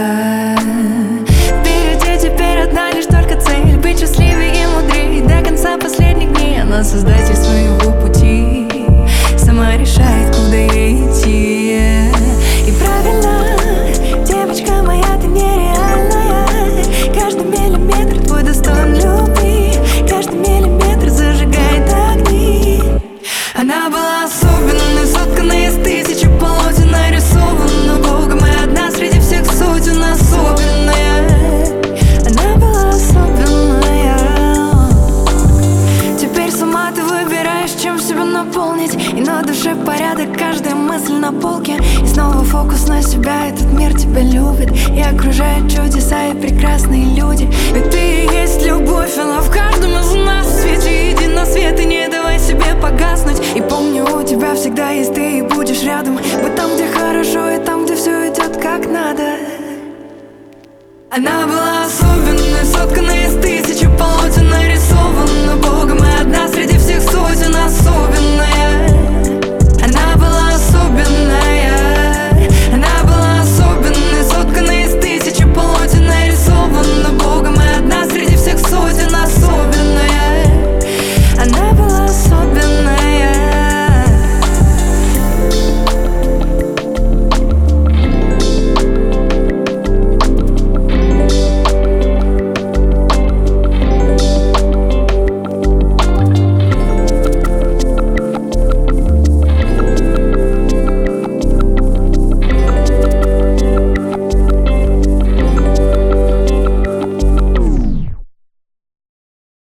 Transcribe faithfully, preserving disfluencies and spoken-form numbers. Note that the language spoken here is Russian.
Впереди теперь одна лишь только цель: быть счастливее и мудрее до конца последних дней. Она создатель своего пути, сама решает, куда ей идти. И правильно, девочка моя, ты нереальная. Каждый миллиметр твой достоин любви, каждый миллиметр зажигает огни. Она была особенной, сотканной из тысячи полотен, нарисована Богом, и одна среди всех сотен особенная. Она была особенная. Теперь сама ты выбираешь, чем себя наполнить, и на душе порядок, каждая мысль на полке. И снова фокус на себя, этот мир тебя любит и окружает чудеса и прекрасные люди. Ведь ты и есть любовь, она в каждом из нас. В свете иди на свет и не давай себе погаснуть. И помни, у тебя всегда есть ты, и будешь рядом. Быть там, где хорошо, и там, где все идет как надо. Она была особенной, сотканной из тысячи полотен,